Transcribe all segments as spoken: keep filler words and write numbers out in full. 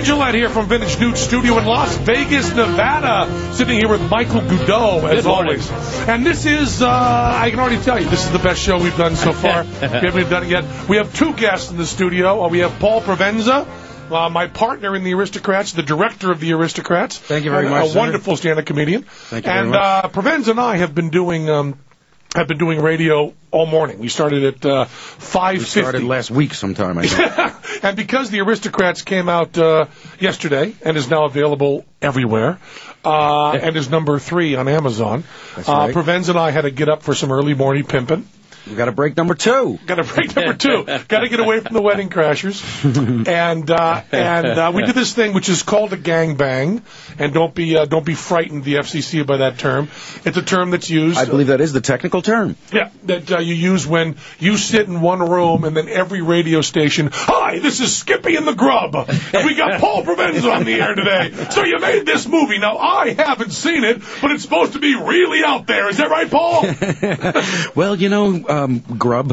Gillette here from Vintage Nude Studio in Las Vegas, Nevada. Sitting here with Michael Goudot, as always. And this is, uh, I can already tell you, this is the best show we've done so far. We haven't done it yet. We have two guests in the studio. Uh, we have Paul Provenza, uh, my partner in the Aristocrats, the director of the Aristocrats. Thank you very and, much, A sir. wonderful stand-up comedian. Thank you and, very much. uh, Provenza and I have been doing... Um, have been doing radio all morning. We started at uh, five fifty. We started last week sometime, I think. And because the Aristocrats came out uh, yesterday and is now available everywhere, uh, and is number three on Amazon, That's uh, right. Provenza and I had to get up for some early morning pimping. We got a break number two. Got a break number two. Got to get away from the wedding crashers. And uh, and uh, we did this thing which is called a gangbang. And don't be uh, don't be frightened, the F C C, by that term. It's a term that's used. I believe that is the technical term. Yeah, that uh, you use when you sit in one room and then every radio station, hi, this is Skippy and the Grub, and we got Paul Provenza on the air today. So you made this movie. Now, I haven't seen it, but it's supposed to be really out there. Is that right, Paul? Well, you know, um, Grub.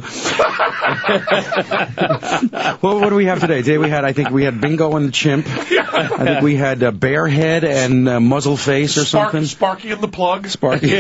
Well, what do we have today? Today we had, I think we had Bingo and the Chimp. Yeah. I think we had uh, Bearhead and uh, Muzzle Face or Spark, something. Sparky and the Plug. Sparky.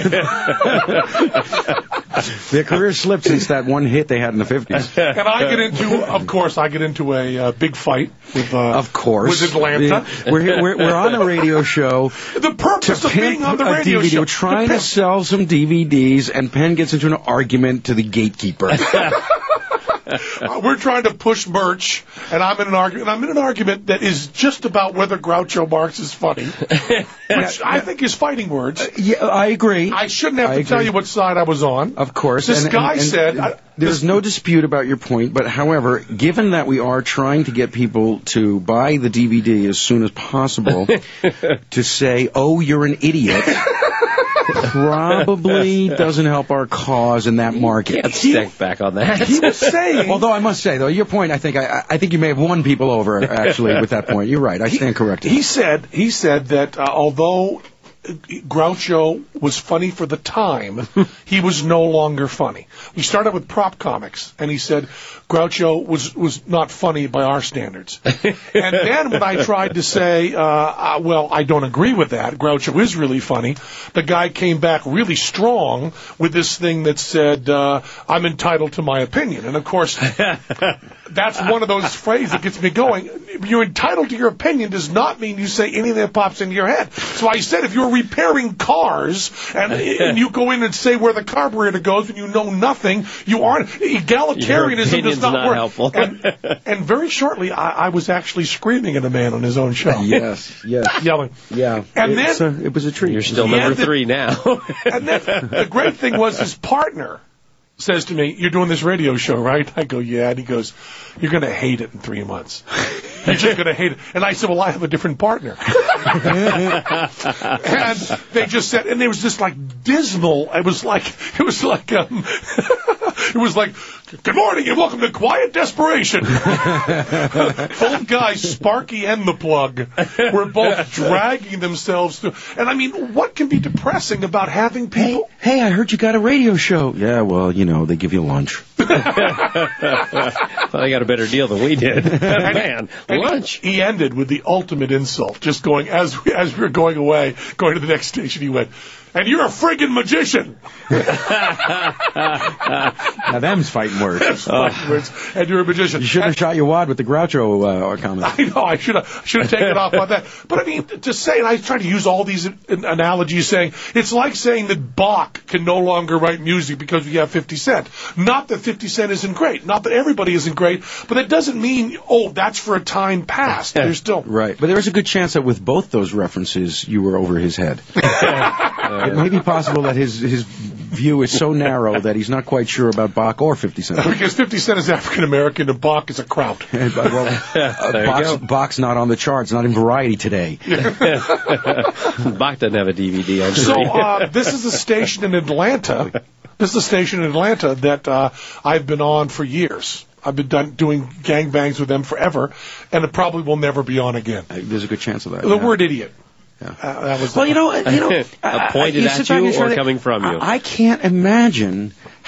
Their career slipped since that one hit they had in the fifties. And I get into, of course, I get into a uh, big fight with, uh, of course, with Atlanta. We're, here, we're we're on a radio show. The purpose to of being on the a radio D V D. show. We're trying to sell some D V Ds, and Penn gets into an argument to the gatekeeper. Uh, we're trying to push merch, and I'm in an argument. I'm in an argument that is just about whether Groucho Marx is funny, which I think is fighting words. Uh, yeah, I agree. I shouldn't have I to agree. tell you what side I was on. Of course. This and, guy and, and said... I, there's this, no dispute about your point, but however, given that we are trying to get people to buy the D V D as soon as possible, to say, oh, you're an idiot... probably doesn't help our cause in that market. Can't stick back on that. He was saying... Although I must say, though, your point, I think I, I think you may have won people over, actually, with that point. You're right. I stand corrected. He said, he said that uh, although Groucho was funny for the time, he was no longer funny. We started with prop comics, and he said Groucho was, was not funny by our standards. And then when I tried to say, uh, uh, well, I don't agree with that, Groucho is really funny, the guy came back really strong with this thing that said, uh, I'm entitled to my opinion. And, of course, that's one of those phrases that gets me going. You're entitled to your opinion does not mean you say anything that pops into your head. So I said if you're repairing cars and, and you go in and say where the carburetor goes and you know nothing, you aren't. Egalitarianism does not, not work. Helpful. And, and very shortly, I, I was actually screaming at a man on his own show. Yes, yes. Yelling. Yeah. And it's then... A, it was a treat. You're still He number ended- three now. And then the great thing was his partner says to me, you're doing this radio show, right? I go, yeah. And he goes, you're going to hate it in three months. You're just going to hate it. And I said, well, I have a different partner. And they just said, and it was just like dismal. It was like, it was like, um, it was like, good morning and welcome to Quiet Desperation. Both guys, Sparky and the Plug, were both dragging themselves through. And I mean, what can be depressing about having people? Hey, I heard you got a radio show. Yeah, well, you know, they give you lunch. Well, they got a better deal than we did. Man, And lunch. He, he ended with the ultimate insult, just going, as we, as we were going away, going to the next station, he went, and you're a friggin' magician. Now, them's fighting words. That's fighting words. And you're a magician. You should have And, shot your wad with the Groucho uh, comment. I know, I should have should have taken off on that. But I mean, to say, and I tried to use all these an- analogies saying, it's like saying that Bach can no longer write music because we have fifty Cent. Not that fifty Cent isn't great. Not that everybody isn't great. But that doesn't mean, oh, that's for a time past. There's still... Right. But there is a good chance that with both those references, you were over his head. It may be possible that his his view is so narrow that he's not quite sure about Bach or fifty Cent. Because fifty Cent is African American and Bach is a kraut. And, uh, well, uh, There you Bach's, go. Bach's not on the charts, not in Variety today. Bach doesn't have a D V D. I'm So sure. uh, this is a station in Atlanta. This is a station in Atlanta that uh, I've been on for years. I've been done, doing gangbangs with them forever, and it probably will never be on again. Uh, There's a good chance of that. The yeah. word idiot. Yeah. Uh, that was well, you know, you know, Uh, pointed you at sit back you and try or to- coming from you? I, I can't imagine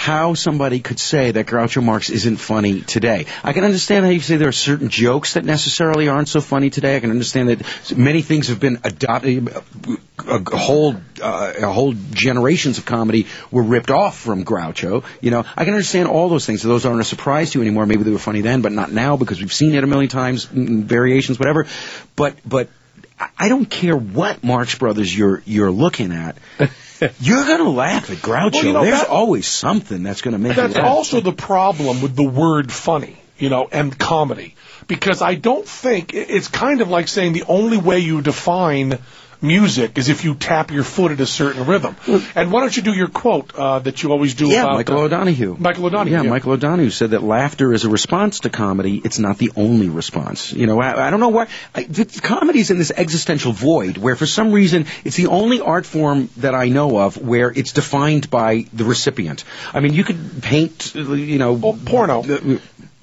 how somebody could say that Groucho Marx isn't funny today. I can understand how you say there are certain jokes that necessarily aren't so funny today. I can understand that many things have been adopted. A whole, uh, a whole generations of comedy were ripped off from Groucho. You know, I can understand all those things. So those aren't a surprise to you anymore. Maybe they were funny then, but not now because we've seen it a million times, variations, whatever. But, but I don't care what Marx Brothers you're you're looking at. You're going to laugh at Groucho. Well, you know, There's that, always something that's going to make you laugh. That's also the problem with the word funny, you know, and comedy. Because I don't think, it's kind of like saying the only way you define music is if you tap your foot at a certain rhythm. And why don't you do your quote uh, that you always do yeah, about... Michael uh, O'Donoghue. Michael O'Donoghue. Yeah, yeah, Michael O'Donoghue said that laughter is a response to comedy. It's not the only response. You know, I, I don't know why... I, the, comedy's in this existential void where for some reason it's the only art form that I know of where it's defined by the recipient. I mean, you could paint, you know... Well, porno. Uh,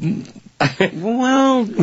well...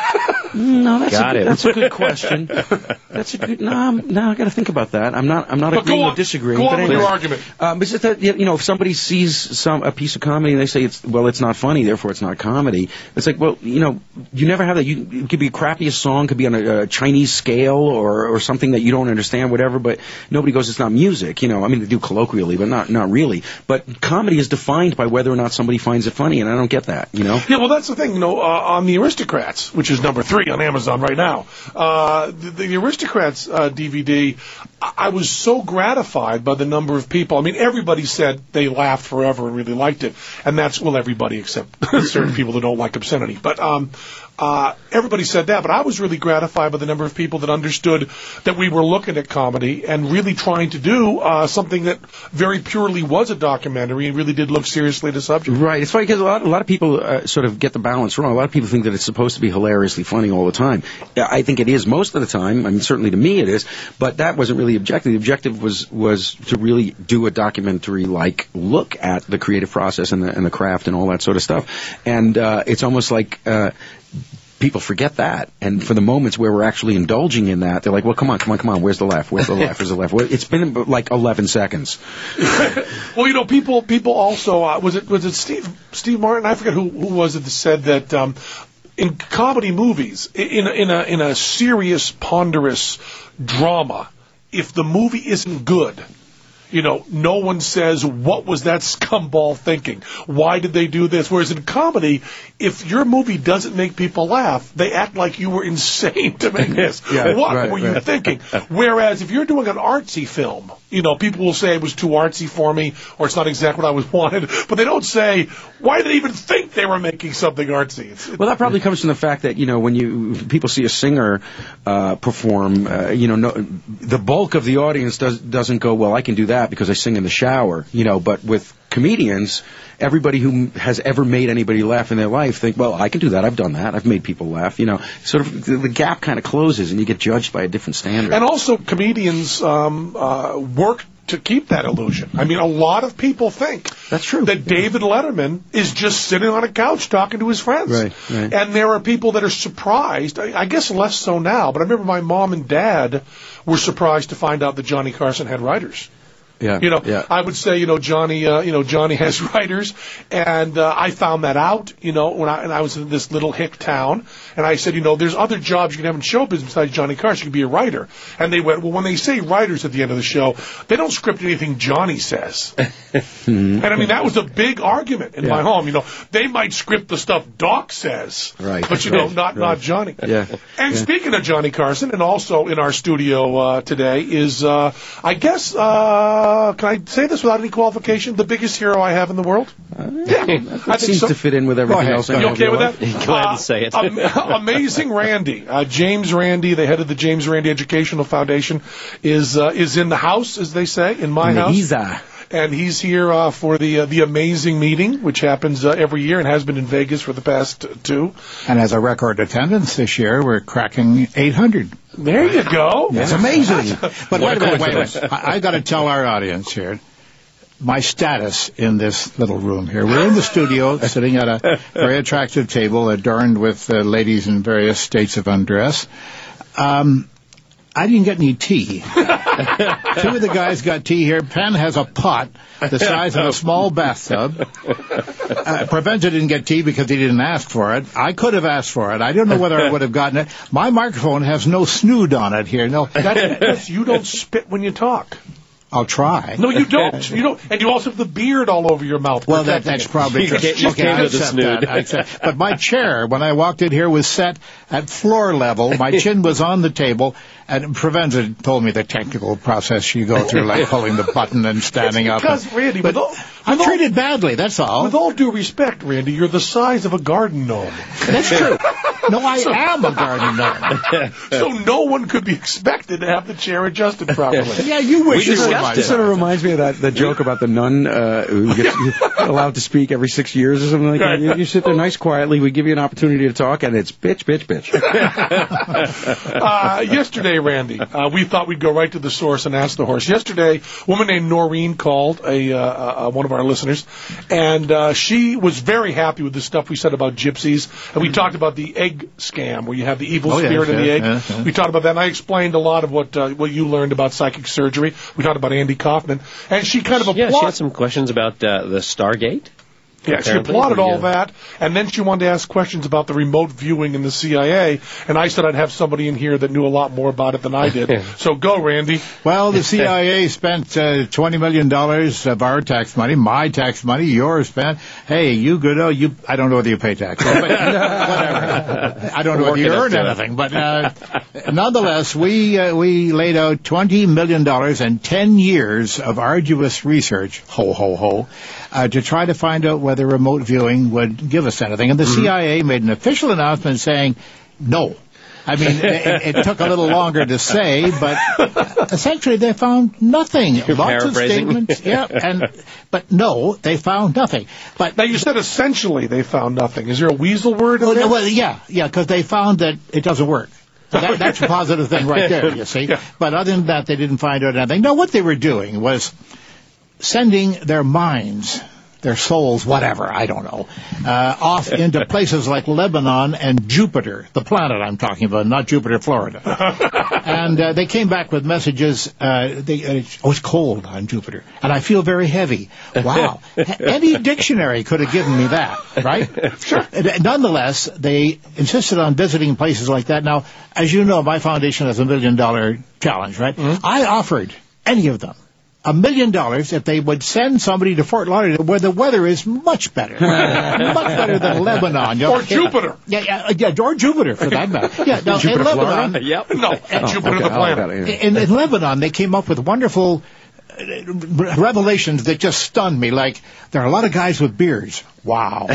No, that's got a, it. That's a good question. That's a good. No, I'm, no, I got to think about that. I'm not. I'm not but agreeing go on, or disagreeing. Go on but with anyway, your argument. Um, it's just that, you know, if somebody sees some a piece of comedy and they say it's well, it's not funny, therefore it's not comedy. It's like, well, you know, you never have that. You, it could be a crappiest song, could be on a, a Chinese scale or or something that you don't understand, whatever. But nobody goes, it's not music. You know, I mean, they do colloquially, but not not really. But comedy is defined by whether or not somebody finds it funny, and I don't get that. You know. Yeah, well, that's the thing. You know, uh, on The Aristocrats, which is number three on Amazon right now. Uh, the, the Aristocrats uh, D V D, I, I was so gratified by the number of people. I mean, everybody said they laughed forever and really liked it. And that's, well, everybody except certain people that don't like obscenity. But um, uh, everybody said that. But I was really gratified by the number of people that understood that we were looking at comedy and really trying to do uh, something that very purely was a documentary and really did look seriously at the subject. Right. It's funny because a lot, a lot of people uh, sort of get the balance wrong. A lot of people think that it's supposed to be hilariously funny all the time. I think it is most of the time. I mean, certainly to me it is. But that wasn't really the objective. The objective was was to really do a documentary-like look at the creative process and the, and the craft and all that sort of stuff. And uh, it's almost like... Uh, people forget that, and for the moments where we're actually indulging in that, they're like, well, come on, come on, come on, where's the laugh, where's the laugh, where's the laugh? Well, it's been like eleven seconds. Well, you know, people people also, uh, was it was it Steve Steve Martin? I forget who, who was it that said that um, in comedy movies, in a, in, a, in a serious, ponderous drama, if the movie isn't good, you know, no one says, what was that scumball thinking? Why did they do this? Whereas in comedy, if your movie doesn't make people laugh, they act like you were insane to make this. Yeah, what right, were you right. thinking? Whereas if you're doing an artsy film, you know, people will say it was too artsy for me, or it's not exactly what I was wanted, but they don't say, why did they even think they were making something artsy? It's, well, that probably comes from the fact that, you know, when you people see a singer uh, perform, uh, you know, no, the bulk of the audience does, doesn't go, well, I can do that because I sing in the shower, you know, but with comedians, everybody who has ever made anybody laugh in their life think, well, I can do that. I've done that. I've made people laugh. You know, sort of the, the gap kind of closes and you get judged by a different standard. And also comedians um, uh, work to keep that illusion. I mean, a lot of people think that's true that David Letterman is just sitting on a couch talking to his friends. Right, right. And there are people that are surprised, I, I guess less so now, but I remember my mom and dad were surprised to find out that Johnny Carson had writers. Yeah, you know, yeah. I would say, you know, Johnny, uh, you know, Johnny has writers, and uh, I found that out, you know, when I and I was in this little hick town, and I said, you know, there's other jobs you can have in show business besides Johnny Carson. You can be a writer, and they went, well, when they say writers at the end of the show, they don't script anything Johnny says, and I mean that was a big argument in yeah. my home. You know, they might script the stuff Doc says, right, but you right, know, not right. not Johnny. Yeah. And yeah. speaking of Johnny Carson, and also in our studio uh, today is, uh, I guess, uh, can I say this without any qualification? The biggest hero I have in the world? Uh, yeah, I that think seems so. to fit in with everything else. You okay with that? Glad Uh, to say it. um, amazing Randy, uh, James Randy, the head of the James Randy Educational Foundation, is uh, is in the house, as they say, in my house. Lisa. And he's here uh, for the uh, the amazing meeting, which happens uh, every year and has been in Vegas for the past uh, two. And as a record attendance this year, we're cracking eight hundred. There you go. That's amazing. But wait a minute, wait a coincidence. minute. I, I got to tell our audience here my status in this little room here. We're in the studio, sitting at a very attractive table adorned with uh, ladies in various states of undress. Um, I didn't get any tea. Two of the guys got tea here. Penn has a pot the size of a small bathtub. Uh, Provenza didn't get tea because he didn't ask for it. I could have asked for it. I don't know whether I would have gotten it. My microphone has no snood on it here. No, That's because you don't spit when you talk. I'll try. No, you don't. You don't. And you also have the beard all over your mouth. Well, that, protecting that's it. probably You true. get- you Okay, came I with a accept snood. that. I accept- But my chair, when I walked in here, was set at floor level. My chin was on the table, and Provenza told me the technical process you go through, like pulling the button and standing up. because, Randy, but with all- I'm with all- treated badly, that's all. With all due respect, Randy, you're the size of a garden gnome. That's true. No, I am a garden gnome. So no one could be expected to have the chair adjusted properly. Yeah, you wish We you were discussed my it. It sort of size. reminds me of that the joke about the nun uh, who gets allowed to speak every six years or something like that. You, you sit there nice quietly, we give you an opportunity to talk, and it's bitch, bitch, bitch. Uh, yesterday, Randy, uh, we thought we'd go right to the source and ask the horse. Yesterday, a woman named Noreen called, a uh, uh, one of our listeners, and uh, she was very happy with the stuff we said about gypsies. And we talked about the egg scam, where you have the evil Oh, yes, spirit in the yes, egg. yes, yes. We talked about that, and I explained a lot of what uh, what you learned about psychic surgery. We talked about Andy Kaufman, and she kind of Yeah, she applauded. had some questions about uh, the Stargate. Yeah, she apparently, applauded all yeah. that, and then she wanted to ask questions about the remote viewing in the C I A, and I said I'd have somebody in here that knew a lot more about it than I did. So go, Randy. Well, the C I A spent uh, twenty million dollars of our tax money, my tax money, yours spent. Hey, you good? Oh, you, I don't know whether you pay taxes, but whatever. I don't know whether you Working up earn to it. anything, but uh, nonetheless, we uh, we laid out twenty million dollars and ten years of arduous research, ho, ho, ho, uh, to try to find out whether remote viewing would give us anything. And the C I A made an official announcement saying no. I mean, it, it took a little longer to say, but essentially they found nothing. You're Lots of paraphrasing. statements, yeah, and but no, they found nothing. But Now, you said essentially they found nothing. Is there a weasel word in well, there? well, yeah, yeah, because they found that it doesn't work. So that, that's a positive thing right there, you see. Yeah. But other than that, they didn't find out anything. No, what they were doing was sending their minds, their souls, whatever, I don't know, uh, off into places like Lebanon and Jupiter, the planet I'm talking about, not Jupiter, Florida. And uh, they came back with messages, uh, they, uh, oh, it's cold on Jupiter, and I feel very heavy. Wow. Any dictionary could have given me that, right? Sure. Nonetheless, they insisted on visiting places like that. Now, as you know, my foundation has a million dollar challenge, right? Mm-hmm. I offered any of them a million dollars if they would send somebody to Fort Lauderdale where the weather is much better. Much better than Lebanon. You know, Or Jupiter. Yeah, yeah, yeah, or Jupiter for that matter. Yeah, now, Jupiter, in Lebanon, Florida? Yep. No, Jupiter okay, the I like planet. that, yeah. in, in Lebanon, they came up with wonderful uh, revelations that just stunned me. Like, there are a lot of guys with beards. Wow.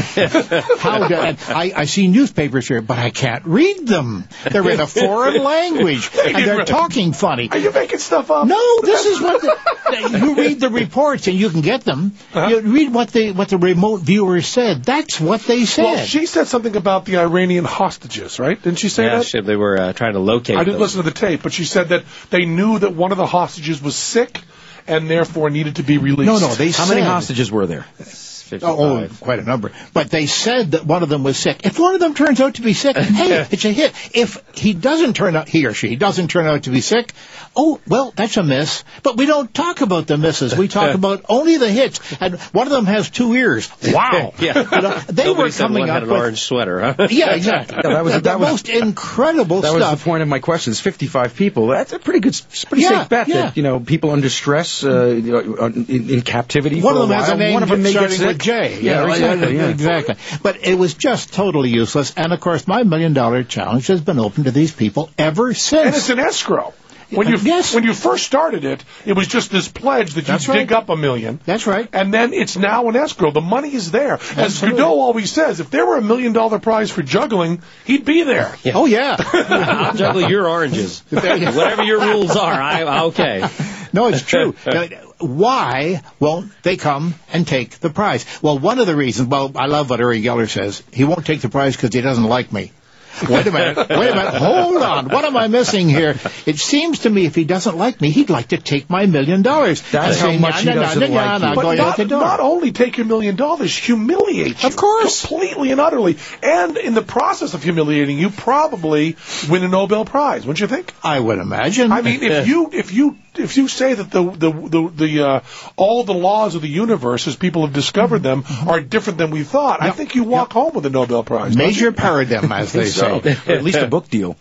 How do, and I, I see newspapers here, but I can't read them. They're in a foreign language, and they're talking funny. Are you making stuff up? No, this is what the, you read the reports and you can get them. Uh-huh. You read what the what the remote viewers said. That's what they said. Well, she said something about the Iranian hostages, right? Didn't she say Yeah, that? she, they were uh, trying to locate I didn't them. listen to the tape, but she said that they knew that one of the hostages was sick and therefore needed to be released. no, no, they How said, many hostages were there? Oh, oh, quite a number. But they said that one of them was sick. If one of them turns out to be sick, hey, it's a hit. If he doesn't turn out, he or she doesn't turn out to be sick, oh, well, that's a miss. But we don't talk about the misses. We talk about only the hits. And one of them has two ears. Wow. Yeah. You know, they Nobody were said coming one up had an with... orange sweater, huh? Yeah, exactly. Yeah, that was- the that was- most incredible That was stuff. the point of my question. It's fifty-five people. That's a pretty good, it's a pretty Yeah, safe bet yeah. that, you know, people under stress, uh, you know, in, in captivity One for of them a has while. a name One of them may get starting sick. with J. Yeah, You know, exactly. Yeah. exactly. But it was just totally useless. And of course, my million dollar challenge has been open to these people ever since. And it's an escrow. When you Yes. when you first started it, it was just this pledge that you That's dig right. up a million. That's right. And then it's now an escrow. The money is there. As Absolutely. Godot always says, if there were a million dollar prize for juggling, he'd be there. Yeah. Oh, yeah. I'll juggle your oranges. Whatever your rules are, I okay. No, it's true. Now, why won't they come and take the prize? Well, one of the reasons, well, I love what Uri Geller says. He won't take the prize because he doesn't like me. Wait a minute. Wait a minute. Hold on. What am I missing here? It seems to me if he doesn't like me, he'd like to take my million dollars. That's how much he doesn't like you. But not, not only take your million dollars, humiliate you. Of course. Completely and utterly. And in the process of humiliating you, probably win a Nobel Prize, wouldn't you think? I would imagine. I mean, if you if you if you say that the the the, the uh, all the laws of the universe, as people have discovered them, are different than we thought, yep. I think you walk yep. home with a Nobel Prize. Major paradigm, as they say. Or at least a book deal.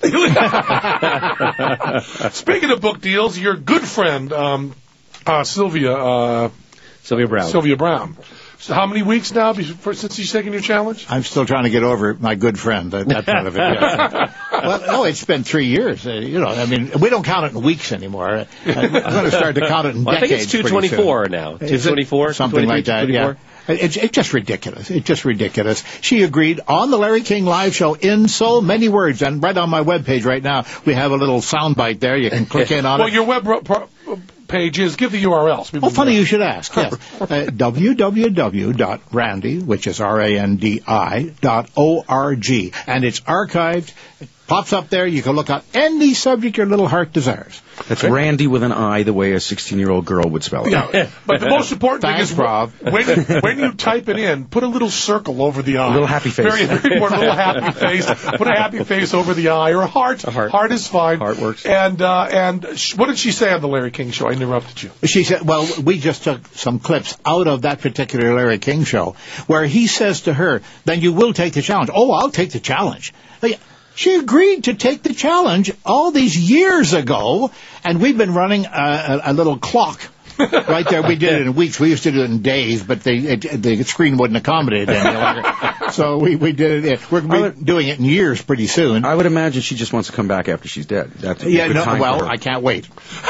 Speaking of book deals, your good friend um, uh, Sylvia uh, Sylvia Brown. Sylvia Brown. So how many weeks now before, since you've taken your challenge? I'm still trying to get over my good friend. That, that part of it. Yes. Well, no, it's been three years. Uh, you know, I mean, we don't count it in weeks anymore. Uh, I'm going to start to count it in well, decades. I think it's two twenty-four now. two twenty-four, something like that. Yeah. It's, it's just ridiculous. It's just ridiculous. She agreed on the Larry King Live Show in so many words, and right on my webpage right now, we have a little soundbite there. You can click in on well, it. Well, your web pro- pro- page is, give the U R Ls. Oh, funny you should ask. Yes. uh, w w w dot randy, which is R A N D I, dot O R G, and it's archived. It pops up there. You can look up any subject your little heart desires. That's okay. Randy with an I, the way a sixteen-year-old girl would spell it. Yeah, but the most important Thanks, thing is Rob. when, when you type it in, put a little circle over the eye. A little happy face. Very, very important. A little happy face. Put a happy face over the eye, or a heart. A heart. Heart is fine. Heart works. And uh, and sh- what did she say on the Larry King Show? I interrupted you. She said, well, we just took some clips out of that particular Larry King Show where he says to her, then you will take the challenge. Oh, I'll take the challenge. She agreed to take the challenge all these years ago, and we've been running a, a, a little clock right there. We did it in weeks. We used to do it in days, but the it, the screen wouldn't accommodate it any longer. So we, we did it. We're would, doing it in years pretty soon. I would imagine she just wants to come back after she's dead. That's a yeah, good no, time well, for her. I can't wait.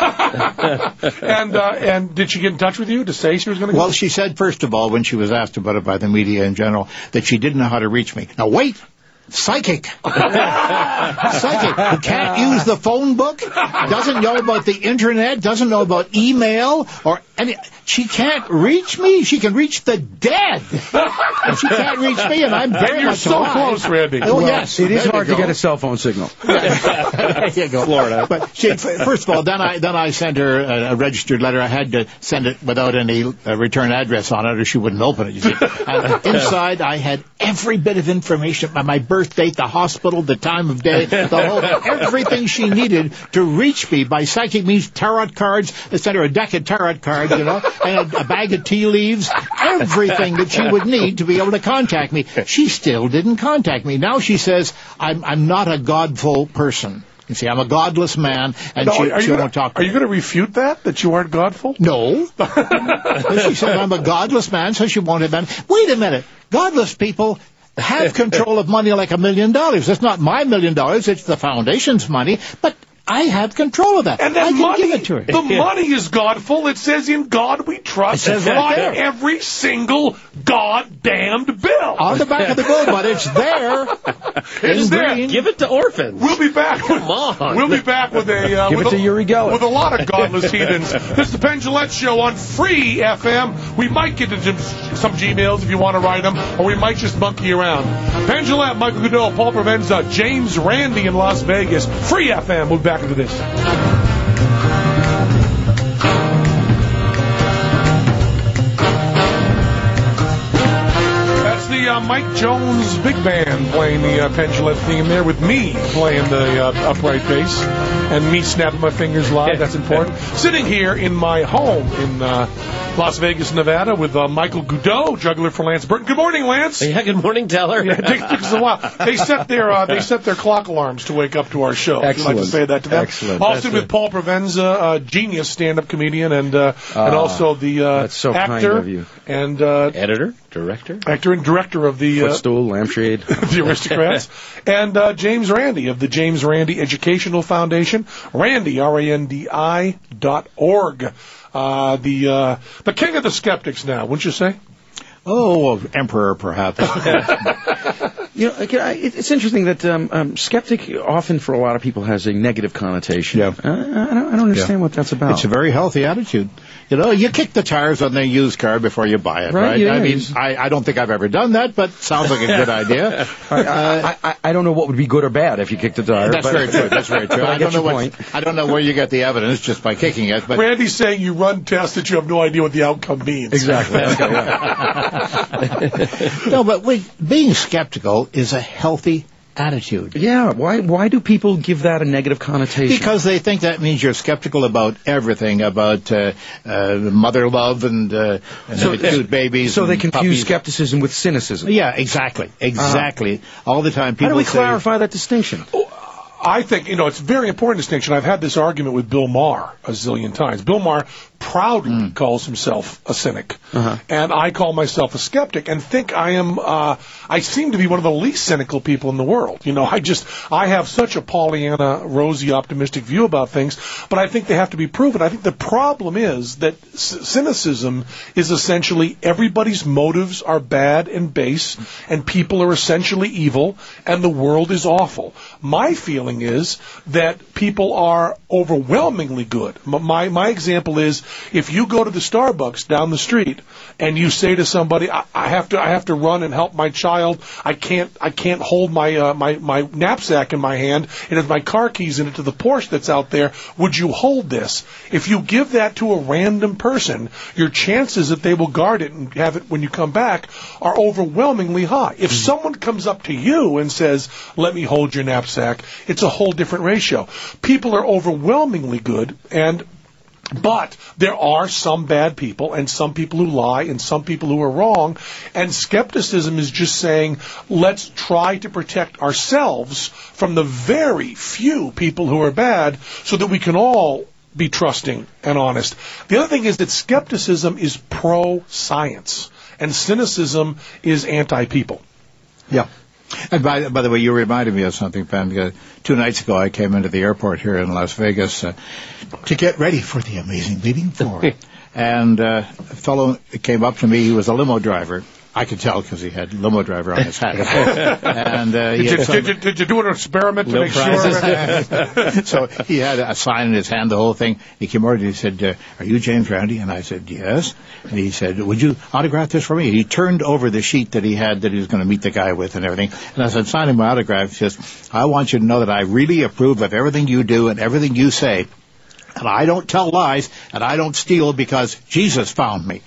and uh, and did she get in touch with you to say she was going to go? Well, she said, first of all, when she was asked about it by the media in general, that she didn't know how to reach me. Now, wait. Psychic. Psychic who can't use the phone book, doesn't know about the internet, doesn't know about email, or any. She can't reach me. She can reach the dead. And she can't reach me, and I'm very and you're much so alive. close, Randy. Oh, well, yes. It is there hard to get a cell phone signal. There you go. Florida. But she, first of all, then I then I sent her a, a registered letter. I had to send it without any uh, return address on it, or she wouldn't open it. You see. And inside, I had every bit of information: my birth date, the hospital, the time of day, the whole everything she needed to reach me by psychic means. Tarot cards. I sent her a deck of tarot cards, you know, and a, a bag of tea leaves. Everything that she would need to be able to contact me. She still didn't contact me. Now she says I'm I'm not a godful person. You see, I'm a godless man, and no, she, are she you won't gonna, talk to Are me. you going to refute that, that you aren't godful? No. She said I'm a godless man, so she won't have been. Wait a minute. Godless people have control of money like a million dollars. It's not my million dollars. It's the foundation's money. But I have control of that. And that I can money, give it to her. the money is godful. It says in God we trust It says right on there. every single goddamned bill. On the back of the bill, but it's there. It's in there. green. Give it to orphans. We'll be back. With, Come on. We'll be back with a uh, Give with it a, to Uri Geller. with a lot of godless heathens. This is the Penn Jillette Show on Free F M. We might get into some Gmails if you want to write them, or we might just monkey around. Penn Jillette, Michael Goodell, Paul Provenza, James Randi in Las Vegas. Free F M. We'll be back into this. The uh, Mike Jones Big Band playing the uh, Penn Jillette theme there with me playing the uh, upright bass and me snapping my fingers live. That's important. Sitting here in my home in uh, Las Vegas, Nevada with uh, Michael Goudreau, juggler for Lance Burton. Good morning, Lance. Yeah, good morning, Teller. Yeah, it takes, takes us a while. They set their uh, they set their clock alarms to wake up to our show. Excellent. I'd like to say that to them. Excellent. Also That's with it. Paul Provenza, uh, genius stand-up comedian, and uh, Ah, and also the uh, that's so kind actor of you. and uh, Editor, director. actor and director of the uh, Footstool, lampshade. the Aristocrats, and uh, James Randi of the James Randi Educational Foundation, Randi, R A N D I dot org. Uh, the uh, the king of the skeptics now, wouldn't you say? Oh, emperor, perhaps. You know, again, I- it- it's interesting that um, um, skeptic often for a lot of people has a negative connotation. Yeah. Uh, I, don't, I don't understand Yeah. what that's about. It's a very healthy attitude. You know, you kick the tires on the used car before you buy it, Right, right? yeah, I mean, it's- I, I don't think I've ever done that, but sounds like a good idea. I, I, I, I don't know what would be good or bad if you kicked the tire. That's but, very true. That's very true. but I I get don't know your what, point. I don't know where you get the evidence just by kicking it, but Randy's saying you run tests that you have no idea what the outcome means. Exactly. Okay, yeah. no, but wait, being skeptical is a healthy attitude. Yeah, why why do people give that a negative connotation? Because they think that means you're skeptical about everything, about uh, uh, mother love and, uh, and So- cute babies. so they and confuse puppies. skepticism with cynicism. Yeah, exactly, exactly. All the time, people How do we say, clarify that distinction? I think, you know, it's a very important distinction. I've had this argument with Bill Maher a zillion times. Bill Maher proudly Mm. calls himself a cynic. Uh-huh. And I call myself a skeptic and think I am, uh, I seem to be one of the least cynical people in the world. You know, I just, I have such a Pollyanna, rosy, optimistic view about things, but I think they have to be proven. I think the problem is that c- cynicism is essentially everybody's motives are bad and base, and people are essentially evil, and the world is awful. My feeling is that people are overwhelmingly good. M- My, my example is, if you go to the Starbucks down the street and you say to somebody, I, I have to, I have to run and help my child. I can't, I can't hold my, uh, my, my knapsack in my hand. It has my car keys in it to the Porsche that's out there. Would you hold this? If you give that to a random person, your chances that they will guard it and have it when you come back are overwhelmingly high. If someone comes up to you and says, let me hold your knapsack, it's a whole different ratio. People are overwhelmingly good, and but there are some bad people and some people who lie and some people who are wrong. And skepticism is just saying, let's try to protect ourselves from the very few people who are bad so that we can all be trusting and honest. The other thing is that skepticism is pro-science and cynicism is anti-people. Yeah. And by, by the way, you reminded me of something, Pam, because two nights ago I came into the airport here in Las Vegas uh, to get ready for the amazing meeting floor. And uh, a fellow came up to me. He was a limo driver. I could tell because he had limo driver on his hat. and uh, he Did had you, some- did, you, did you do an experiment to No make prizes. sure? so he had a sign in his hand, the whole thing. He came over and he said, uh, are you James Randi? And I said, yes. And he said, would you autograph this for me? He turned over the sheet that he had that he was going to meet the guy with and everything. And I said, sign him my autograph. He says, I want you to know that I really approve of everything you do and everything you say. And I don't tell lies, and I don't steal because Jesus found me.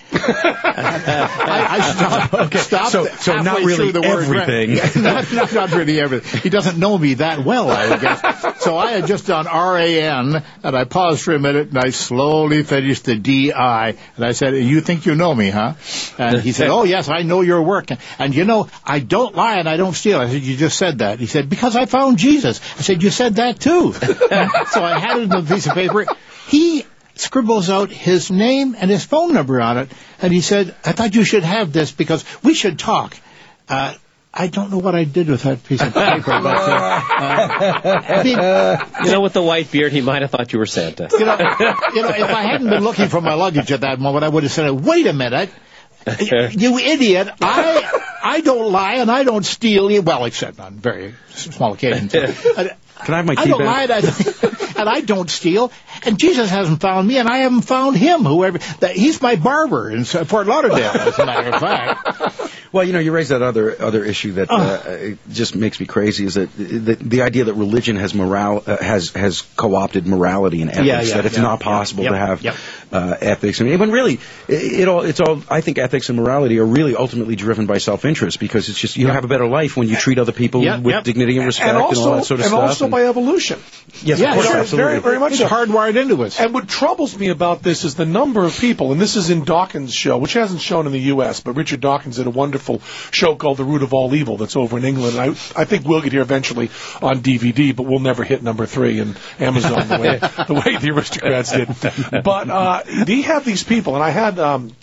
I, I stopped, Okay, stopped so- so not halfway really through the word everything. not, not, not really everything. He doesn't know me that well, I would guess. So I had just done R A N, and I paused for a minute, and I slowly finished the D I, and I said, you think you know me, huh? And he said, oh, yes, I know your work. And, you know, I don't lie and I don't steal. I said, you just said that. He said, because I found Jesus. I said, you said that, too. So I handed him a piece of paper. He scribbles out his name and his phone number on it, and he said, I thought you should have this because we should talk. Uh, I don't know what I did with that piece of paper. But, uh, uh, I mean, You know, with the white beard, he might have thought you were Santa. you know, you know, if I hadn't been looking for my luggage at that moment, I would have said, wait a minute, you idiot, I I don't lie and I don't steal. Well, except on very small occasions. Uh, Can I have my I key don't back? lie and I, and I don't steal. And Jesus hasn't found me, and I haven't found him. Whoever that, he's my barber in Fort Lauderdale, as a matter of fact. Well, you know, you raised that other other issue that uh, it just makes me crazy is that the, the idea that religion has moral uh, has has co-opted morality and ethics. Yeah, yeah, that it's yeah, not yeah, possible yep, to have yep. uh, ethics. I mean, when really, it, it all it's all. I think ethics and morality are really ultimately driven by self-interest because it's just you have a better life when you treat other people Yep, with yep. dignity and respect And and, also, all that sort of and stuff. also by evolution. yes, Yeah, of course, sure, absolutely. very, very much It's so. hardwired into us. And what troubles me about this is the number of people, and this is in Dawkins' show, which hasn't shown in the U S, but Richard Dawkins did a wonderful show called The Root of All Evil that's over in England. And I, I think we'll get here eventually on D V D, but we'll never hit number three in Amazon the way, the way the Aristocrats did. But uh, they have these people, and I had... Um,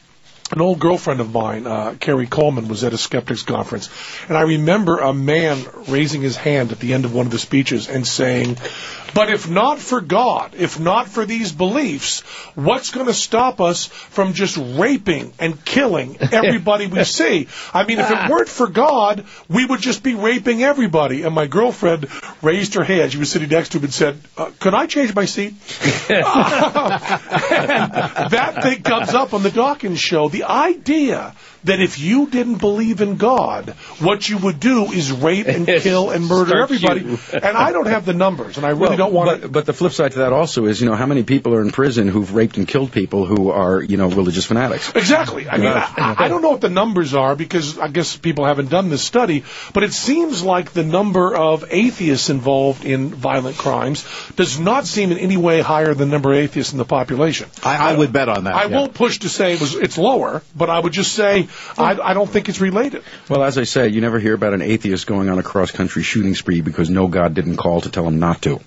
An old girlfriend of mine, uh, Carrie Coleman, was at a skeptics conference, and I remember a man raising his hand at the end of one of the speeches and saying, but if not for God, if not for these beliefs, what's going to stop us from just raping and killing everybody we see? I mean, if it weren't for God, we would just be raping everybody. And my girlfriend raised her hand. She was sitting next to him and said, uh, could I change my seat? uh, and that thing comes up on the Dawkins show. The idea that if you didn't believe in God, what you would do is rape and kill and murder Start everybody. shooting. And I don't have the numbers, and I really Well, don't want but, to. but the flip side to that also is, you know, how many people are in prison who've raped and killed people who are, you know, religious fanatics? Exactly. I mean, I, I don't know what the numbers are because I guess people haven't done this study, but it seems like the number of atheists involved in violent crimes does not seem in any way higher than the number of atheists in the population. I, I would bet on that. I yeah. won't push to say it was, it's lower, but I would just say I, I don't think it's related. Well, as I say, you never hear about an atheist going on a cross-country shooting spree because no God didn't call to tell him not to.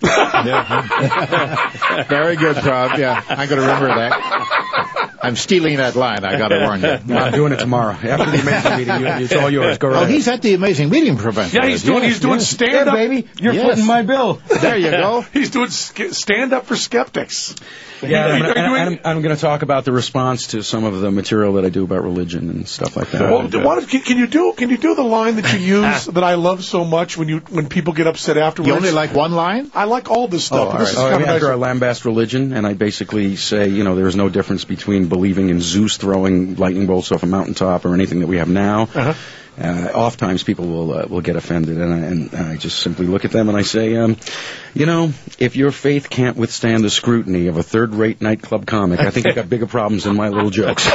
Very good, Prob. Yeah, I'm going to remember that. I'm stealing that line. I got to warn you. I'm doing it tomorrow. After the amazing meeting, you, it's all yours. Go right Oh, ahead. he's at the amazing meeting, Professor. Yeah, he's doing Yes, he's doing yes. stand up. baby, you're Yes. footing my bill. There you go. He's doing stand up for skeptics. Yeah, Are you- I'm, are you doing- I'm, I'm going to talk about the response to some of the material that I do about religion and stuff like that. Well, do- what if, can, can you do can you do the line that you use that I love so much when you when people get upset afterwards? You only like one line? I like all this stuff. Oh, but this all is Oh, kind of after I nice. lambast religion, and I basically say, you know, there is no difference between believing in Zeus throwing lightning bolts off a mountaintop or anything that we have now. Uh-huh. Uh, oftentimes people will uh, will get offended, and I, and I just simply look at them and I say, um, you know, if your faith can't withstand the scrutiny of a third-rate nightclub comic, I think you've got bigger problems than my little jokes.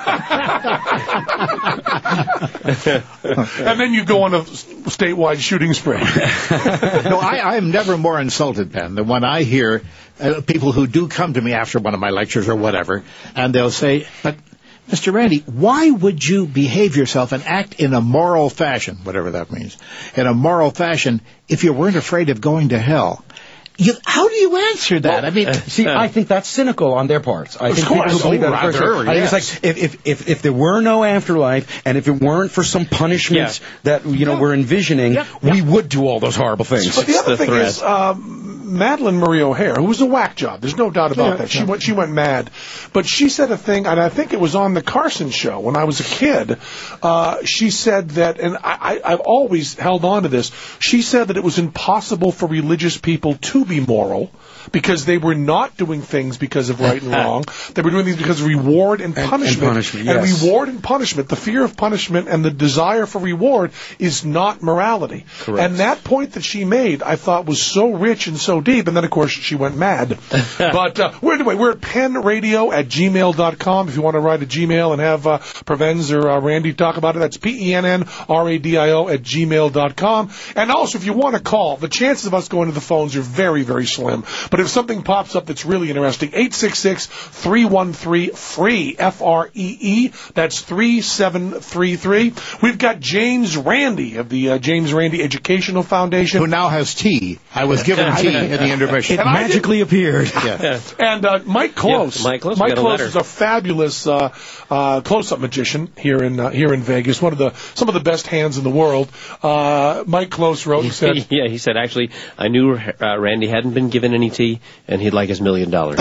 And then you go on a statewide shooting spree. No, I, I'm never more insulted, Ben, than when I hear uh, people who do come to me after one of my lectures or whatever, and they'll say, but Mister Randy, why would you behave yourself and act in a moral fashion, whatever that means, in a moral fashion, if you weren't afraid of going to hell? You, how do you answer that? I mean, See, I think that's cynical on their parts. I Of think course. people who believe Oh, that are rather, crazy. I think it's yes. like if, if if if there were no afterlife and if it weren't for some punishment Yeah. that you know Yeah. we're envisioning, Yep. we would do all those horrible things. But the other the thing threat. is, um, Madeline Murray O'Hare, who was a whack job, there's no doubt about Yeah, that. She yeah. went, she went mad, but she said a thing, and I think it was on the Carson show when I was a kid. Uh, she said that, and I, I, I've always held on to this. She said that it was impossible for religious people to be moral because they were not doing things because of right and wrong. They were doing things because of reward and and punishment. punishment, And yes. reward and punishment, the fear of punishment and the desire for reward is not morality. Correct. And that point that she made, I thought was so rich and so deep. And then, of course, she went mad. But uh, we're, anyway, we're at penradio at gmail dot com. If you want to write a Gmail and have uh, Prevens or uh, Randy talk about it, that's P E N N R A D I O at gmail dot com. And also, if you want to call, the chances of us going to the phones are very, very slim. But if something pops up that's really interesting, eight six six, three one three, free, F R E E. That's three seven three three. We've got James Randi of the uh, James Randi Educational Foundation. who now has tea. I was given tea in the intermission. And I Magically appeared. Yeah. And uh, Mike Close. Yeah, Mike Close, we Mike got a Close letter. is a fabulous uh, uh, close-up magician here in uh, here in Vegas. One of the some of the best hands in the world. Uh, Mike Close wrote and said, Yeah, he said, actually, I knew uh, Randy hadn't been given any tea, and he'd like his million dollars.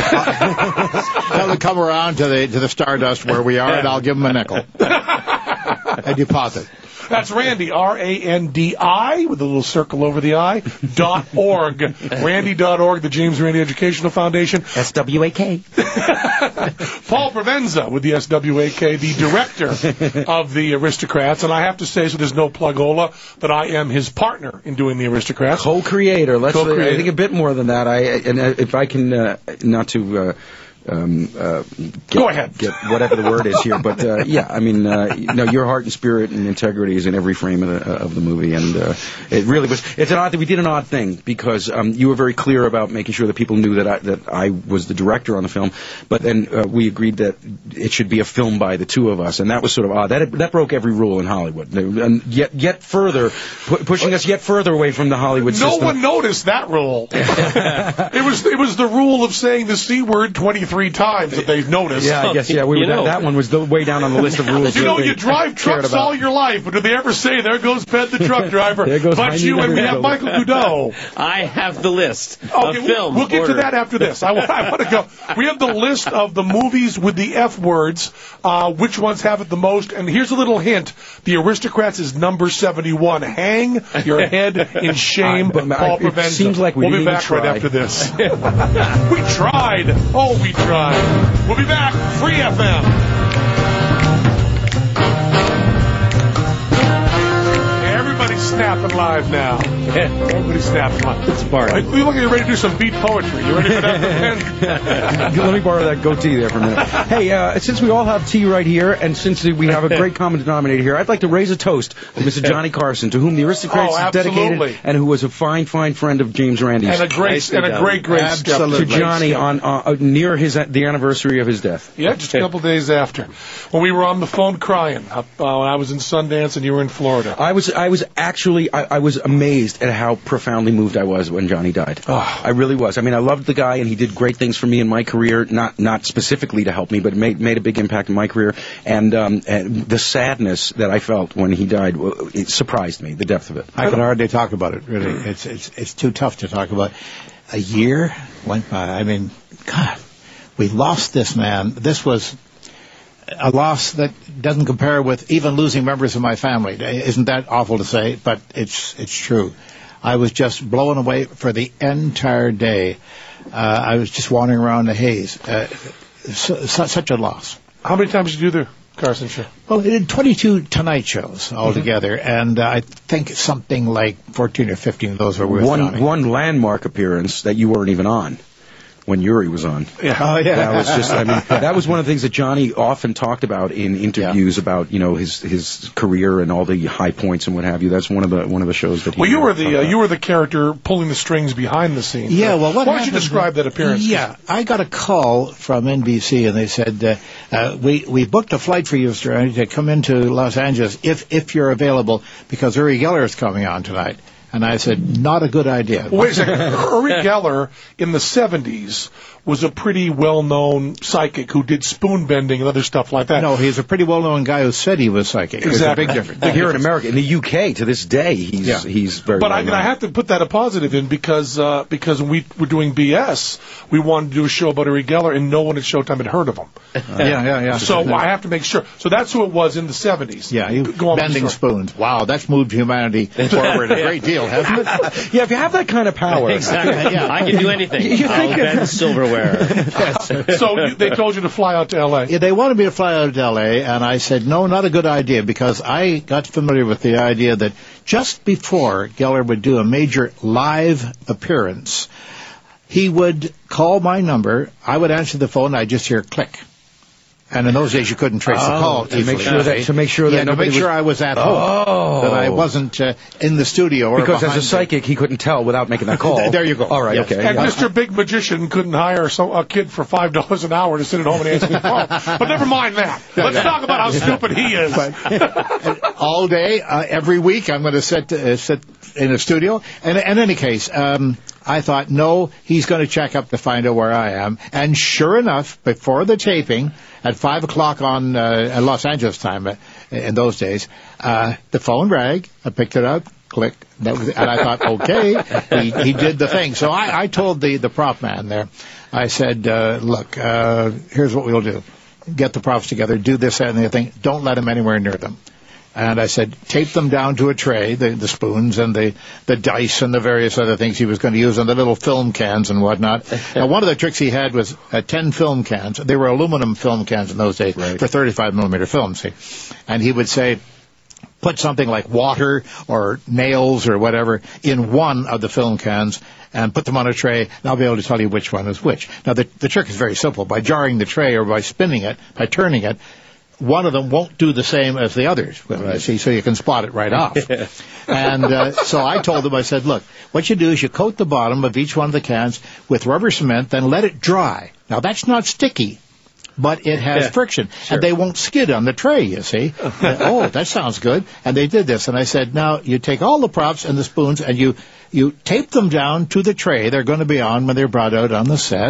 Tell him to come around to the to the Stardust where we are, and I'll give him a nickel. A deposit. That's Randy, R A N D I, with a little circle over the I, dot org. Randy dot org, the James Randi Educational Foundation. S W A K. Paul Provenza with the S W A K, the director of the Aristocrats. And I have to say, so there's no plugola, that I am his partner in doing the Aristocrats. Co-creator. Let's. Co-creator. I think a bit more than that. I and uh, if I can, uh, not to. Uh, um, uh, get, Go ahead. Get whatever the word is here, but uh, yeah, I mean, uh, you know, your heart and spirit and integrity is in every frame of the, uh, of the movie, and uh, it really was. It's an odd thing. We did an odd thing because um, you were very clear about making sure that people knew that I, that I was the director on the film, but then uh, we agreed that it should be a film by the two of us, and that was sort of odd. That that broke every rule in Hollywood, and yet yet further pu- pushing us yet further away from the Hollywood No system. one noticed that rule. It was it was the rule of saying the C word twenty-three three times that they've noticed. Yeah, I guess, yeah. We You were, that, know. that one was the, way down on the list of rules. You that know, they you drive cared trucks about. all your life, but do they ever say, there goes Ben the truck driver, There goes but Jaime you and we the have truck Michael Goudeau. I have the list Okay, of we'll, film. we'll get order. to that after this. I, want- I want to go. We have the list of the movies with the F words, uh, which ones have it the most, and here's a little hint. The Aristocrats is number seventy-one. Hang your head in shame, I- but I- Paul it Provenza. seems like we We'll be didn't back even right try. after this. We tried. Oh, we tried. We'll be back. Free F M. Everybody's snapping live now. Everybody's snapping live. It's part. You look like you're ready to do some beat poetry. You ready for that? Let me borrow that goatee there for a minute. Hey, uh, since we all have tea right here, and since we have a great common denominator here, I'd like to raise a toast to Mister Johnny Carson, to whom the Aristocrats Oh, is dedicated, absolutely. and who was a fine, fine friend of James Randi's. And a great, Nicely and a done. great, great Absolutely. to skeptic. Johnny on uh, near his the anniversary of his death. Yeah, just a couple days after, when we were on the phone crying up, uh, when I was in Sundance and you were in Florida. I was I was actually I, I was amazed at how profoundly moved I was when Johnny died. Oh. I really was. I mean, I loved the guy, and he did great things for me in my career. Not not specifically to help me, but made made a big impact in my career. And, um, and the sadness that I felt when he died, w- it surprised me. The depth of it. I can hardly talk about it, really. It's it's it's too tough to talk about. A year went by. I mean, God, we lost this man. This was a loss that doesn't compare with even losing members of my family. Isn't that awful to say? But it's it's true. I was just blown away for the entire day. Uh, I was just wandering around the haze. Uh, su- su- such a loss. How many times did you do the Carson show? Well, he did twenty-two Tonight shows altogether, Mm-hmm. and uh, I think something like fourteen or fifteen of those were with One Johnny. one landmark appearance that you weren't even on when Yuri was on. Yeah. Oh, yeah. That was just, I mean, that was one of the things that Johnny often talked about in interviews about, you know, his his career and all the high points and what have you. That's one of the one of the shows that he. Well, you were talked the uh, about. you were the character pulling the strings behind the scenes. Yeah, well, what Why don't you happened- describe that appearance? Yeah, I got a call from N B C, and they said, uh, uh, we we booked a flight for you, Mr. to come into Los Angeles if if you're available, because Uri Geller is coming on tonight. And I said, not a good idea. Wait a second. Uri Geller in the seventies was a pretty well-known psychic who did spoon bending and other stuff like that. No, he's a pretty well-known guy who said he was psychic. There's Exactly. a big difference. But here in America, in the U K, to this day, he's Yeah. he's very. But well I mean, known. I have to put that a positive in because uh, because when we were doing B S, we wanted to do a show about Uri Geller, and no one at Showtime had heard of him. Yeah, yeah, yeah. So I have to make sure. So that's who it was in the seventies. Yeah, he, Go on with the bending story. spoons. Wow, that's moved humanity forward a great deal, hasn't it? Yeah, if you have that kind of power, Exactly. Yeah. I can do anything. You I'll think- bend silverware. So you, they told you to fly out to L A. Yeah, they wanted me to fly out to L A, and I said, no, not a good idea, because I got familiar with the idea that just before Geller would do a major live appearance, he would call my number, I would answer the phone, I'd just hear click. And in those days, you couldn't trace the Oh, call to make easily. sure that- to make sure that yeah, to nobody make sure was- I was at home, Oh. that I wasn't uh, in the studio or because as behind a psychic, he couldn't tell without making that call. There you go. All right, Yes. okay. And yeah. Mister Big Magician couldn't hire some, a kid for five dollars an hour to sit at home and answer the phone. But never mind that. Let's talk about how stupid he is. the all day, uh, every week. I'm going to sit uh, sit in a studio. And in any case, um, I thought, no, he's going to check up to find out where I am. And sure enough, before the taping, at five o'clock on uh, Los Angeles time uh, in those days, uh, the phone rang. I picked it up. Click. That was, and I thought, okay, he, he did the thing. So I, I told the, the prop man there, I said, uh, look, uh, here's what we'll do. Get the props together, do this, that, and the other thing. Don't let him anywhere near them. And I said, tape them down to a tray, the, the spoons and the, the dice and the various other things he was going to use, and the little film cans and whatnot. Now, one of the tricks he had was uh, ten film cans. They were aluminum film cans in those days Right. for thirty-five millimeter film, see. And he would say, put something like water or nails or whatever in one of the film cans and put them on a tray, and I'll be able to tell you which one is which. Now, the, the trick is very simple. By jarring the tray or by spinning it, by turning it, one of them won't do the same as the others. Well, you see, so you can spot it right off. And uh, so I told them, I said, look, what you do is you coat the bottom of each one of the cans with rubber cement, then let it dry. Now, that's not sticky, but it has Yeah, friction, sure. and they won't skid on the tray, you see. Oh, that sounds good. And they did this, and I said, now, you take all the props and the spoons, and you, you tape them down to the tray they're going to be on when they're brought out on the set,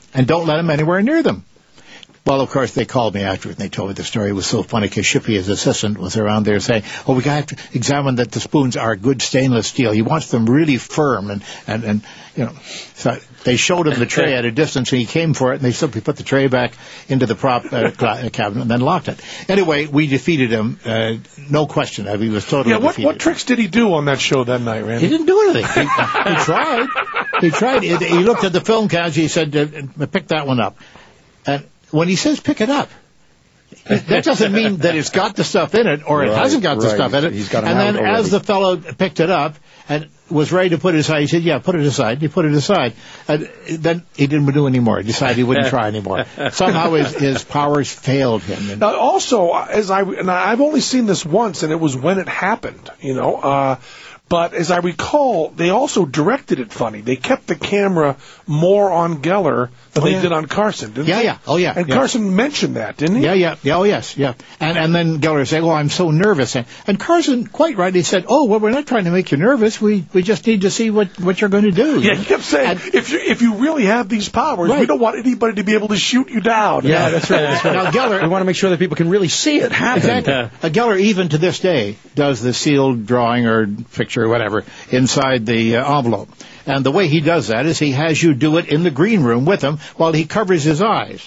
and don't let him anywhere near them. Well, of course, they called me after it, and they told me the story was so funny because Shippy, his assistant, was around there saying, oh, we got to examine that the spoons are good stainless steel. He wants them really firm. And, and, and you know, so they showed him the tray at a distance, and he came for it, and they simply put the tray back into the prop uh, cabinet and then locked it. Anyway, we defeated him, uh, no question. I mean, he was totally yeah, what, defeated. What tricks did he do on that show that night, Randy? He didn't do anything. He, he tried. He tried. He, he looked at the film couch. He said, uh, pick that one up. And when he says pick it up, that doesn't mean that it's got the stuff in it or it Right, hasn't got the right. stuff in it. He's got it and out then already. as the fellow picked it up and was ready to put it aside, he said, yeah, put it aside. He put it aside. And then he didn't do any more. He decided he wouldn't try anymore. Somehow his, his powers failed him. And Now, also, as I and I've only seen this once, and it was when it happened, you know. Uh, but as I recall, they also directed it funny. They kept the camera more on Geller than Oh, they yeah. did on Carson, didn't Yeah, they? yeah. Oh, yeah, And yeah. Carson mentioned that, didn't he? Yeah, yeah, yeah, oh yes, yeah. And and then Geller said, "Oh, I'm so nervous." And, and Carson, quite right, he said, "Oh, well, we're not trying to make you nervous. We we just need to see what, what you're going to do." Yeah, he kept saying, And- if you if you really have these powers, we Right. don't want anybody to be able to shoot you down. Yeah, that's right. That's right. Now, Geller, we want to make sure that people can really see it happen. exactly. Uh, Geller, even to this day, does the sealed drawing or picture or whatever inside the uh, envelope. And the way he does that is he has you do it in the green room with him while he covers his eyes.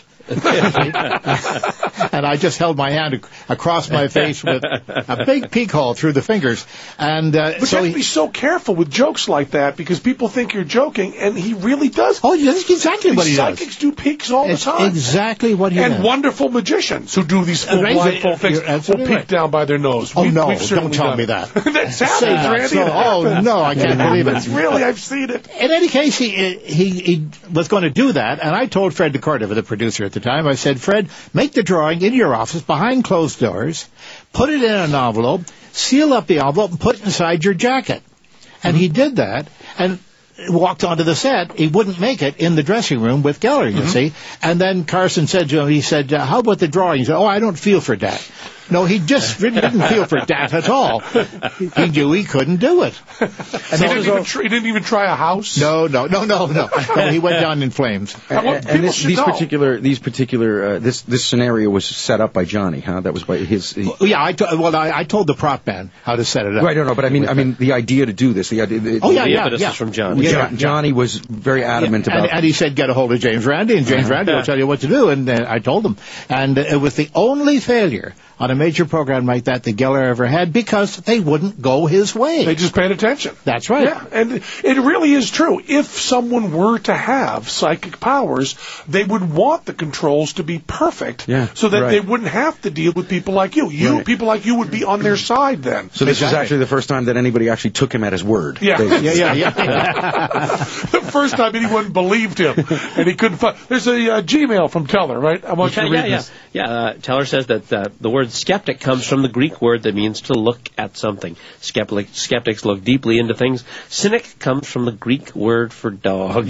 And I just held my hand ac- across my face with a big peek hole through the fingers. And uh, But so you have he, to be so careful with jokes like that because people think you're joking, and he really does. oh, that's exactly what he These does. psychics do peeks all It's the time. exactly what he and does. wonderful magicians who do these full Right. blindfold things You're will absolutely peek right. down by their nose. Oh, We- no, we've don't certainly tell done me it. that. That's Say happened, not Randy. so. It Oh, happens. no, I can't It believe it. happens. Really, I've seen it. In any case, he, he he was going to do that, and I told Fred DeCordova, the producer at the time, I said, Fred, make the drawing in your office behind closed doors, put it in an envelope, seal up the envelope, and put it inside your jacket. And he did that, and walked onto the set. He wouldn't make it in the dressing room with Geller, you see. And then Carson said to him, he said, uh, how about the drawing? He said, oh, I don't feel for that. No, he just really didn't feel for that at all. He knew he couldn't do it. And he, didn't even tr- he didn't even try a house. No, no, no, no, no. No, he went down in flames. And what And, people this, should these know- particular, these particular, uh, this this scenario was set up by Johnny, huh? That was by his. He, Oh, yeah, I to, well, I, I told the prop man how to set it up. right, no, no, but I mean, I mean, the idea to do this, the idea. The, Oh, yeah, The yeah, impetus yeah. is from Johnny. Yeah, Jo- yeah, yeah. Johnny was very adamant and, about. and he said, get a hold of James Randi, and James Randi will tell you what to do. And uh, I told him. And uh, it was the only failure on a major program like that that Geller ever had because they wouldn't go his way. They just paid attention. That's right. Yeah, and it really is true. If someone were to have psychic powers, they would want the controls to be perfect, Yeah, so that right. they wouldn't have to deal with people like you. You, Right. people like you, would be on their side then. so this Exactly. was actually the first time that anybody actually took him at his word. Yeah. basically. Yeah, yeah, yeah. The first time anyone believed him, and he couldn't find. There's a uh, Gmail from Teller, right? I want Yeah, you to yeah, read yeah. this. yeah uh, Teller says that uh, the word skeptic comes from the Greek word that means to look at something. Skeptic, skeptics look deeply into things. Cynic comes from the Greek word for dog.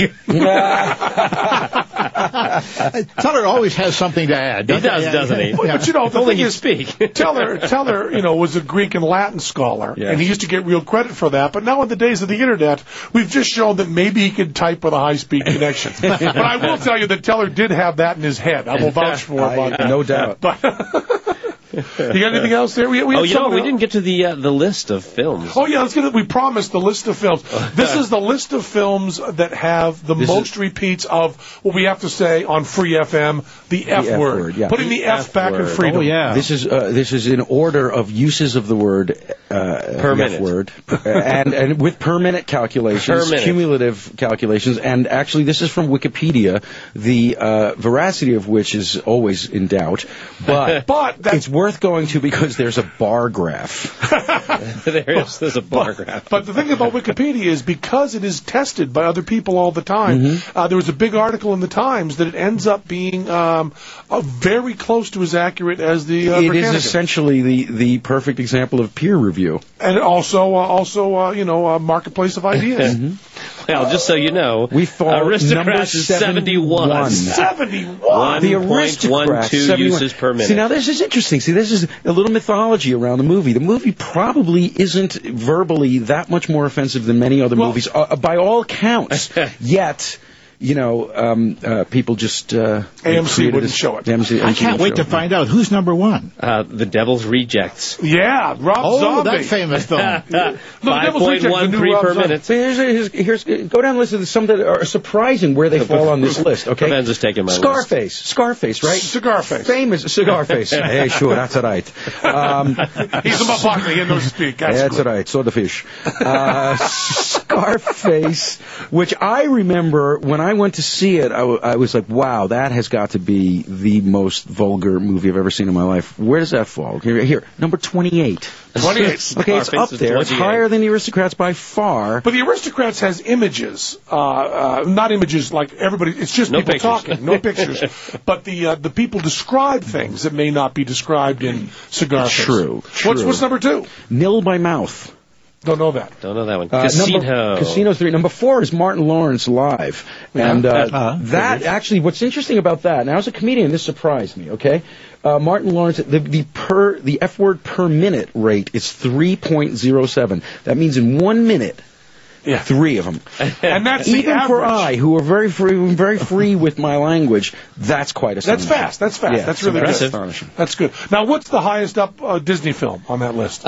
Teller always has something to add. He does, doesn't he? Well, but you know, the Only thing you is, speak. Teller, Teller, you know, was a Greek and Latin scholar, Yeah. and he used to get real credit for that. But now in the days of the internet, we've just shown that maybe he could type with a high-speed connection. But I will tell you that Teller did have that in his head. I will vouch for I- about that. no doubt. But you got anything else there? We, we Oh, had you know, somebody we else- didn't get to the uh, the list of films. Oh yeah, let's get it. We promised the list of films. This is the list of films that have the This most repeats of what we have to say on Free F M, the F, F word. word, yeah. Putting the, The F, F back in word. freedom. Oh, yeah. This is uh, this is in order of uses of the word uh, Per F minute. word, and and with per minute calculations, Per minute. cumulative calculations, and actually this is from Wikipedia, the uh, veracity of which is always in doubt, but But that's it's worth going to because there's a bar graph. there is there's a bar graph. But the thing about Wikipedia is because it is tested by other people all the time, Mm-hmm. uh, there was a big article in the Times that it ends up being um, uh, very close to as accurate as the uh, It is Britannica. essentially the, the perfect example of peer review. And also, uh, also, uh, you know, a marketplace of ideas. Well, just so you know, We fall Aristocrats number is seventy-one. seventy-one. seventy-one. The one point one Aristocrats, two seventy-one. uses per minute. See, now this is interesting. See, this is a little mythology around the movie. The movie probably isn't verbally that much more offensive than many other Well- movies, uh, by all counts. Yet, you know, um, uh, people just uh, A M C wouldn't this, show it. A M C, I can't wait to find out who's number one. Uh, the Devil's Rejects. Yeah, Rob Oh, Zombie. that famous film. five point one three per minute. So here's, here's, here's, go down and listen to some that are surprising where they fall on this list, okay? Provenza's taking my Scarface. list. Scarface, right? Cigar Face. Famous Cigar Face. Hey, sure, that's right. Um, He's a motherfucker. He knows speak. That's, that's good. right, so the fish. Uh, Scarface, which I remember when I went to see it, I, w- I was like, wow, that has got to be the most vulgar movie I've ever seen in my life. Where does that fall? Here, here number twenty-eight. twenty-eight. Okay, it's up there. It's higher than the Aristocrats by far. But the Aristocrats has images, uh, uh, not images like everybody. It's just No people pictures. talking, no pictures. But the uh, the people describe things that may not be described in Cigar Face. True, What's true. what's number two? Nil by Mouth. Don't know that. Don't know that one. Uh, Casino. Number, Casino three. Number four is Martin Lawrence Live. And uh, Uh-huh. that, actually, what's interesting about that, now as a comedian, this surprised me, okay? Uh, Martin Lawrence, the, the per the F word per minute rate is three point oh seven. That means in one minute, Yeah. three of them. And that's the Even average. for I, who are very free, very free with my language, that's quite That's astonishing. fast. That's fast. Yeah, that's really that's good. astonishing. That's good. Now, what's the highest up uh, Disney film on that list?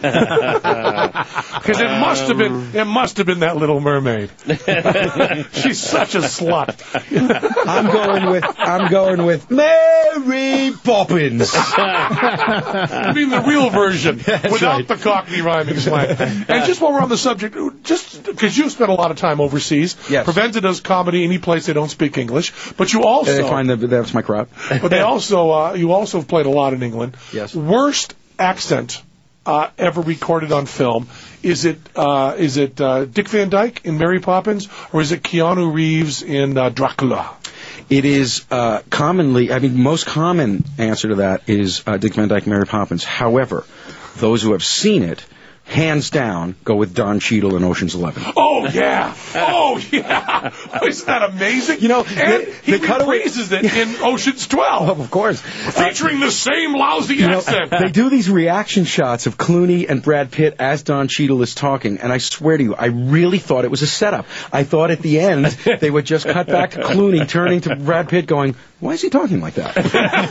Because it must have been. It must have been that Little Mermaid. She's such a slut. I'm going with I'm going with Mary Poppins. I mean the real version, without right. the Cockney rhyming slang. And just while we're on the subject, just because you've spent a lot of time overseas, Yes. Provenza does comedy any place they don't speak English, but you also, They find that that's my crowd. but they also, uh, you also have played a lot in England. Yes. Worst accent uh, ever recorded on film. Is it uh, is it uh, Dick Van Dyke in Mary Poppins, or is it Keanu Reeves in uh, Dracula? It is uh, commonly, I mean, most common answer to that is uh, Dick Van Dyke, Mary Poppins. However, those who have seen it, hands down, go with Don Cheadle in Ocean's Eleven. Oh yeah! Oh yeah! Isn't that amazing? You know, and the- he the cutaway- reprises it in Ocean's twelve, Of course. featuring the same lousy You know, accent. they do these reaction shots of Clooney and Brad Pitt as Don Cheadle is talking, and I swear to you, I really thought it was a setup. I thought at the end they would just cut back to Clooney turning to Brad Pitt going, why is he talking like that?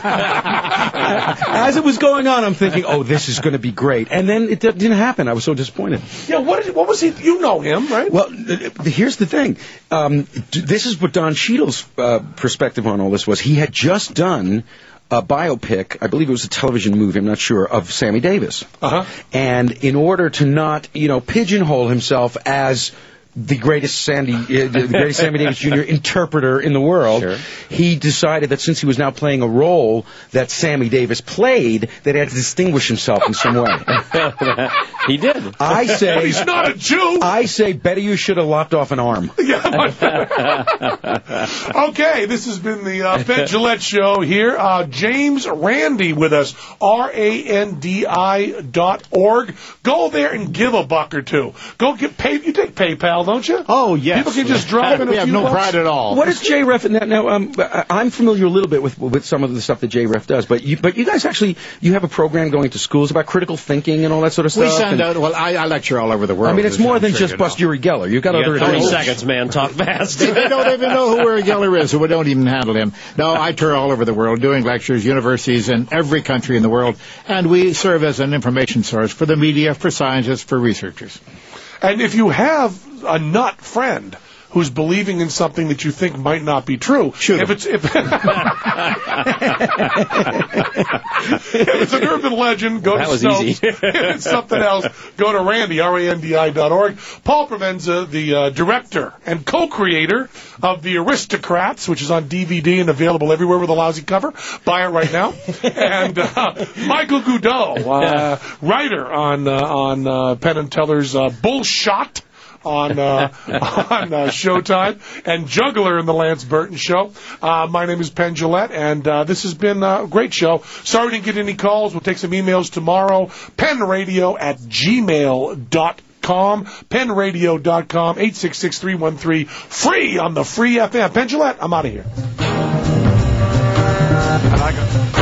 As it was going on, I'm thinking, oh, this is going to be great. And then it d- didn't happen. I was so disappointed. Yeah, what, did, what was he? You know him, right? Well, th- th- here's the thing. Um, d- this is what Don Cheadle's uh, perspective on all this was. He had just done a biopic, I believe it was a television movie, I'm not sure, of Sammy Davis. Uh-huh. And in order to not, you know, pigeonhole himself as the greatest Sandy, uh, the greatest Sammy Davis Junior interpreter in the world, Sure. he decided that since he was now playing a role that Sammy Davis played, that he had to distinguish himself in some way. He did. I say, He's not a Jew. I say, better you should have lopped off an arm. Okay, this has been the uh, Penn Jillette Show here. Uh, James Randi with us, R A N D I dot org. Go there and give a buck or two. Go get pay. You take PayPal, don't you? Oh, yes. People can just drop in a We have few no bucks. pride at all. What is J Ref? Now, now um, I- I'm familiar a little bit with with some of the stuff that J Ref does, but you but you guys actually you have a program going to schools about critical thinking and all that sort of stuff. We send and- out, well, I, I lecture all over the world. I mean, it's as more I'm than sure just you know. bust Uri Geller. You've got You other got thirty goals. seconds, man. Talk fast. They don't even know who Uri Geller is, so we don't even handle him. No, I tour all over the world doing lectures, universities in every country in the world, and we serve as an information source for the media, for scientists, for researchers. And if you have a nut friend who's believing in something that you think might not be true, Shoot if him. it's if, if it's an urban legend, go That to was Snopes. easy. If it's something else, go to Randy, R A N D I dot org. Paul Provenza, the uh, director and co-creator of The Aristocrats, which is on D V D and available everywhere with a lousy cover. Buy it right now. And uh, Michael Goudot, uh, writer on uh, on uh, Penn and Teller's uh, Bullshot on uh, on uh, Showtime, and juggler in the Lance Burton Show. Uh, my name is Penn Jillette, and uh, this has been a great show. Sorry we didn't get any calls. We'll take some emails tomorrow. penradio at gmail dot com. penradio dot com. eight six six, three one three, free on the free F M. Penn Jillette, I'm out of here. I like it.